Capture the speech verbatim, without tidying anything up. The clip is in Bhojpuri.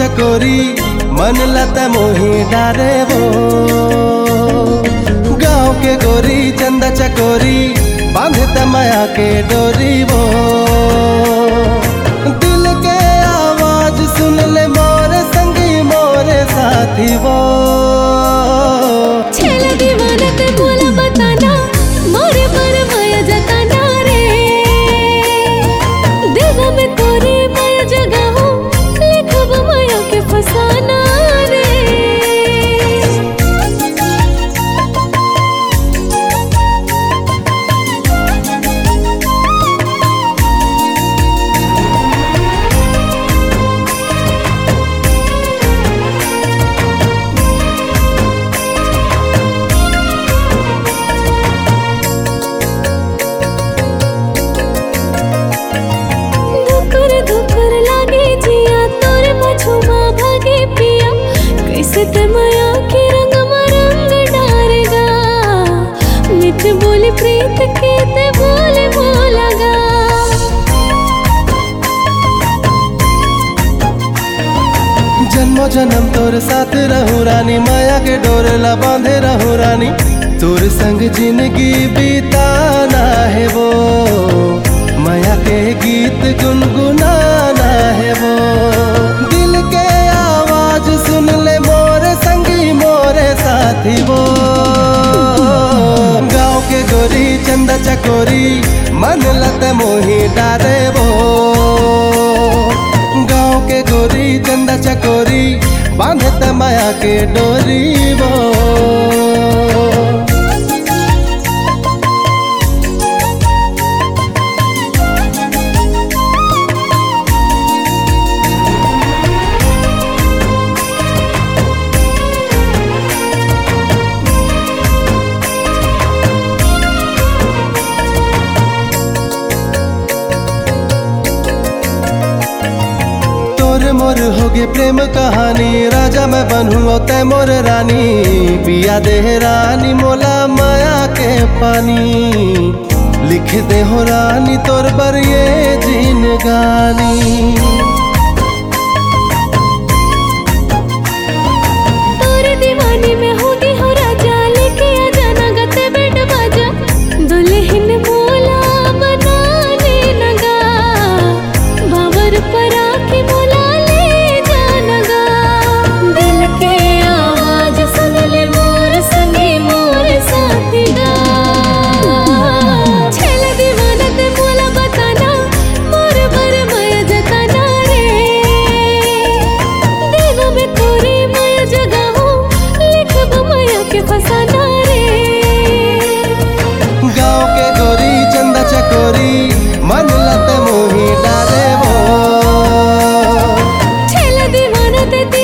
चकोरी मन लता मोही डारे वो। गाँव के गोरी चंदा चकोरी बांधता माया के डोरी वो। दिल के आवाज सुन ले मोरे संगी मोरे साथी वो। छेला दीवाना ते बोला बताना मोरे पर माया जताना रे। देवा में तोरे माया जगा हूँ लिखब माया के फसाना रे। धुकर लागे जिया तोरे पछुमा भागे पिया। कैसे ते माया के रंग में रंग डारेगा। मिठ बोली प्रीत के ते बोले बोलागा। जन्मो जन्म तोर साथ रहूं रानी माया के डोरे ला बांधे रहूं रानी। तोर संग जिंदगी बिताना है वो। माया के गीत गुनगुनाना है वो। दिल के आवाज सुन ले मोरे संगी मोरे साथी वो। गाँव के गोरी चंदा चकोरी मन लत मोही डारे वो। गाँव के गोरी चंदा चकोरी बांधता माया के डोरी वो। मोर होगे प्रेम कहानी राजा मैं बनूं तै मोर रानी। पिया दे रानी मोला माया के पानी। लिख दे हो रानी तोर बर ये जिन गानी। छेला दीवाना ते